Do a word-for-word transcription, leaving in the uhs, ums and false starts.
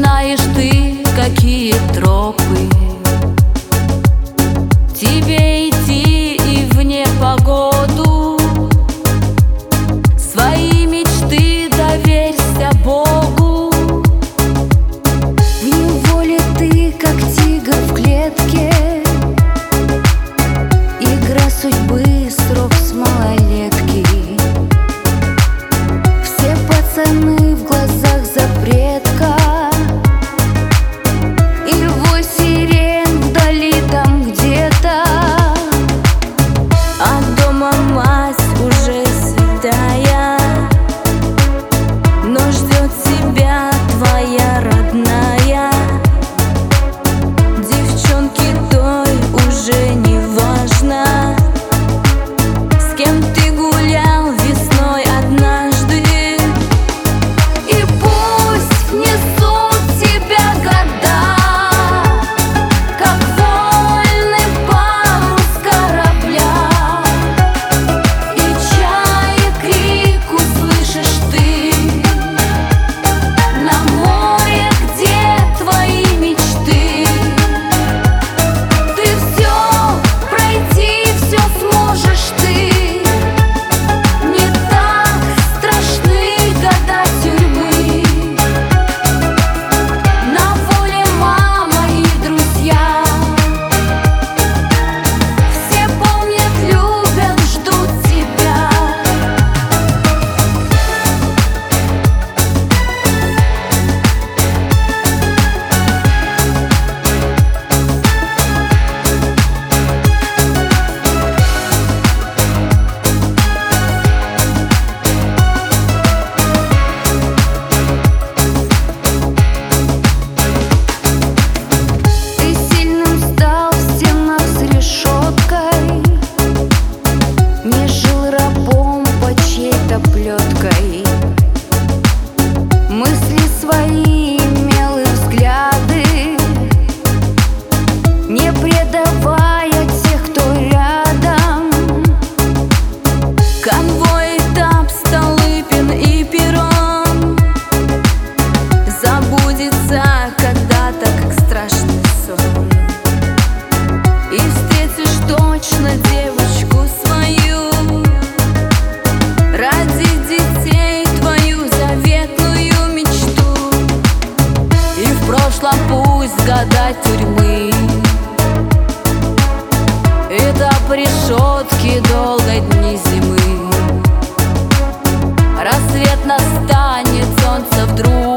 знаешь ты, какие тропы тебе идти и в непогоду. Свои мечты доверься Богу. В неволе ты, как тигр в клетке, игра судьбы, срок с малолетки. Все пацаны в глазах запретка, и вой сирен вдали там где-то. А дома мать уже седая, но ждет тебя твоя родная. Девчонке той уже не важно, с кем ты гулял весной однажды. И пусть несут тебя года, как вольный парус корабля, и чаек крик услышишь ты на море, где твои мечты. Ты все пройти, все сможешь ты. Не так страшны года тюрьмы. На воле мама и друзья. Все помнят, любят, ждут тебя. Ты сильным стал в стенах с решеткой, не жил рабом под чьей-то плеткой. Мысли свои имел и взгляды, не предавая тех, кто рядом. Конвой, этап, Столыпин и Перрон забудется когда-то, как страшный сон. И встретишь точно девочку свою, ради детей твою заветную мечту. И в прошлом пусть года тюрьмы, этап решетки, долгой дни зимы. Рассвет настанет, солнце вдруг